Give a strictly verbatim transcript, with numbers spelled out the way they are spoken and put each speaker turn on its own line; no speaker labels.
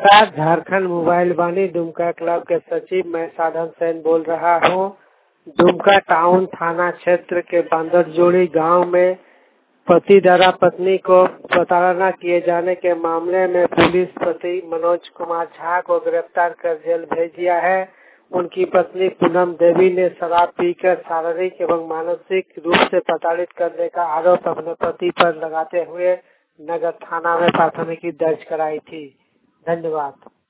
नमस्कार, Jharkhand mobile Vani Dumka club के सचिव मैं साधन सेन बोल रहा हूँ। दुमका टाउन थाना क्षेत्र के बंदरजोड़ी गांव में पति द्वारा पत्नी को प्रताड़ना किए जाने के मामले में पुलिस पति मनोज कुमार झा को गिरफ्तार कर जेल भेज दिया है। उनकी पत्नी पूनम देवी ने शराब पीकर शारीरिक एवं मानसिक रूप से प्रताड़ित करने का आरोप अपने पति पर लगाते हुए नगर थाना में प्राथमिकी दर्ज कराई थी। धन्यवाद।